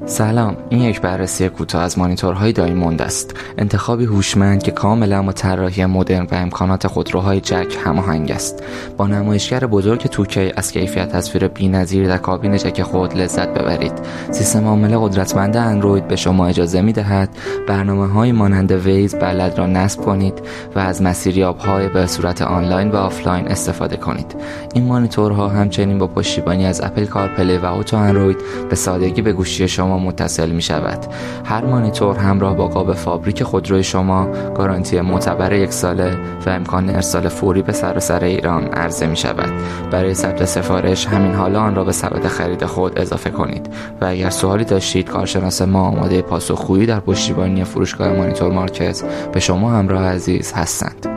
سلام، این یک بررسی کوتاه از مانیتورهای دایموند است. انتخابی هوشمند که کاملا با طراحی مدرن و امکانات خودروهای جک هماهنگ است. با نمایشگر بزرگ 2K از کیفیت تصویر بی‌نظیر در کابین جک خود لذت ببرید. سیستم عامل قدرتمند اندروید به شما اجازه می‌دهد برنامه‌های مانند ویز بلد را نصب کنید و از مسیریاب‌های به صورت آنلاین و آفلاین استفاده کنید. این مانیتورها همچنین با پشتیبانی از اپل کارپلی و اوتو اندروید به سادگی به گوشی شما متصل می شود. هر مانیتور همراه با قاب فابریک خودروی شما گارانتی معتبر 1 ساله و امکان ارسال فوری به سراسر ایران عرضه می شود. برای ثبت سفارش همین حالا آن را به سبد خرید خود اضافه کنید و اگر سوالی داشتید کارشناس ما آماده پاسخگویی در پشتیبانی فروشگاه مانیتور مارکت به شما همراه عزیز هستند.